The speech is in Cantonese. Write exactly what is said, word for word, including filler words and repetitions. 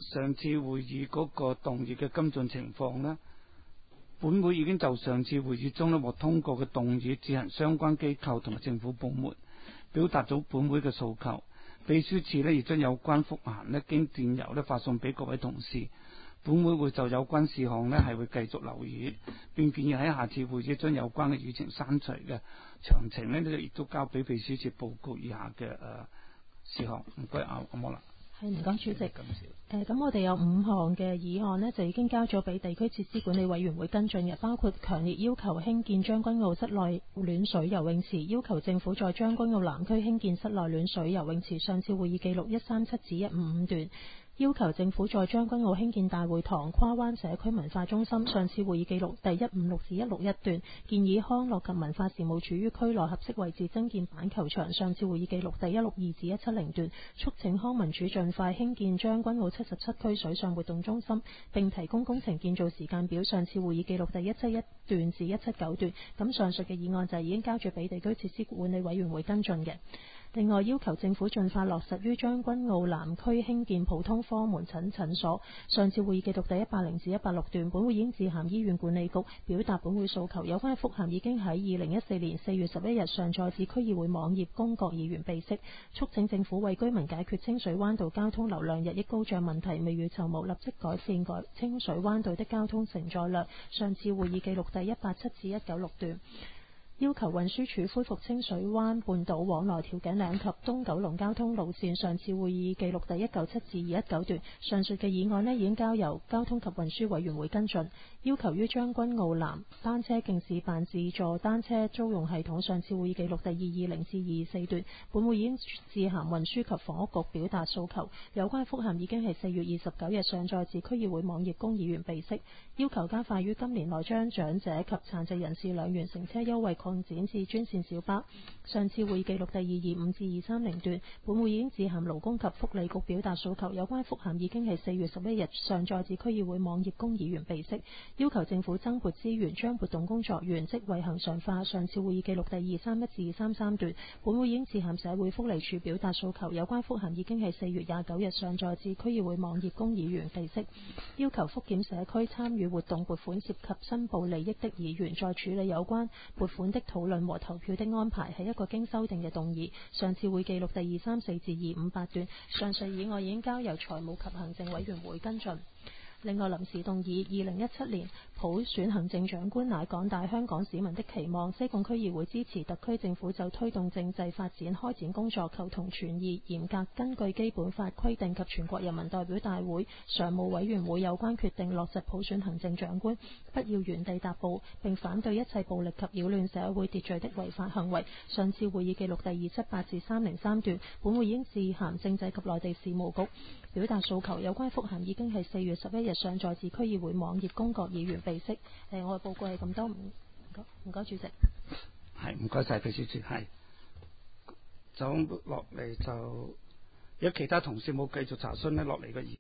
上次會議嗰個動議嘅跟進情況呢，本會已經就上次會議中呢獲通過嘅動議，指行相關機構同埋政府部門表達咗本會嘅訴求。秘書處呢亦將有關覆函呢經電郵呢發送俾各位同事。本會會就有關事項呢係會繼續留意，並建議喺下次會議將有關嘅議程刪除嘅詳情呢，呢亦都交俾秘書處報告以下嘅誒、呃、事項。唔該，阿阿莫啦。 係，唔該，主席。誒，咁我哋有五項嘅議案呢，就已經交咗俾地區設施管理委員會跟進嘅，包括強烈要求興建將軍澳室內暖水游泳池，要求政府在將軍澳南區興建室內暖水游泳池。上次會議記錄一三七至一五五段。要求政府在將軍澳興建大會堂跨灣社區文化中心，上次會議記錄第一五六至一六一段。建議康樂及文化事務署於區內合適位置增建板球場，上次會議記錄第一六二至一七零段。促請康文署盡快興建將軍澳七十七區水上活動中心，並提供工程建造時間表，上次會議記錄第一七一段至一七九段。咁上述嘅議案就已經交咗俾地區設施管理委員會跟進嘅。另外，要求政府盡快落實於將軍澳南區興建普通科門診診所。上次會議記錄第一百零至一百零六段，本會已經致函醫院管理局，表達本會訴求。有關嘅覆函已經喺二零一四年四月十一日上載至區議會網頁，供各議員備悉。促請政府為居民解決清水灣道交通流量日益高漲問題，未雨綢繆，立即改善改清水灣道的交通承載量。上次會議記錄第一百七至一九六段。要求運輸署恢復清水灣半島往來調景嶺及東九龍交通路線。上次會議記錄第一九七至二一九段。上述嘅議案呢已經交由交通及運輸委員會跟進。要求於將軍澳南單車徑試辦自助單車租用系統。上次會議記錄第二二零至二四段。本會已經致函運輸及房屋局表達訴求。有關覆函已經係四月二十九日上載至區議會網頁，供議員備悉。要求加快於今年內將長者及殘疾人士兩元乘車優惠擴展至專線小巴。上次會議記錄第二二五至二三零段。本會已經致函勞工及福利局表達訴求。有關覆函已經係四月十一日上載至區議會網頁，供議員備悉。要求政府增撥資源，將活動工作員職位恆常化。上次會議記錄第二三一至二三三段。本會已經致函社會福利署表達訴求。有關覆函已經係四月廿九日上載至區議會網頁，供議員備悉。要求復檢社區參與活動撥款涉及申報利益的議員，在處理有關撥款的討論和投票的安排，係一個經修訂嘅動議。上次會記錄第二三四至二五八段。上述議案已經交由財務及行政委員會跟進。另外，臨時動議二零一七年普選行政長官乃廣大香港市民的期望。西貢區議會支持特區政府就推動政制發展開展工作，求同存異，嚴格根據基本法規定及全國人民代表大會常務委員會有關決定，落實普選行政長官，不要原地踏步，並反對一切暴力及擾亂社會秩序的違法行為。上次會議記錄第二七八至三零三段。本會已經致函政制及內地事務局，表達訴求。有關覆函已經係四月十一日上載至區議會網頁，供各議員備悉。誒，我嘅報告係咁多，唔該，唔該主席。 係，唔該晒秘書處。係，走落嚟就有其他同事冇繼續查詢呢，落嚟嘅議。